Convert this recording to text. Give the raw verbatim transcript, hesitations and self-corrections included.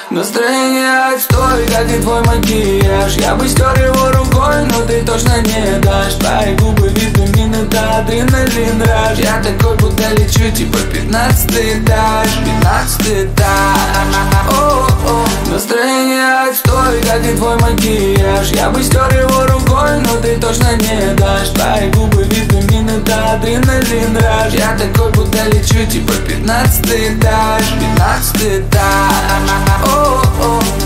Настроение отстой, как и твой макияж. Я бы стер его рукой, но ты точно не дашь. Твои губы, витамины, да, адреналин, раж. Я такой, будто лечу, типа пятнадцатый этаж. Пятнадцатый этаж. О-о-о. Настроение отстой, как и твой макияж. Я бы стер его рукой, но ты точно не дашь. Твои губы, витамины, да, адреналин, раж. Я такой, будто лечу, типа пятнадцатый этаж. Пятнадцатый этаж. О-о-о.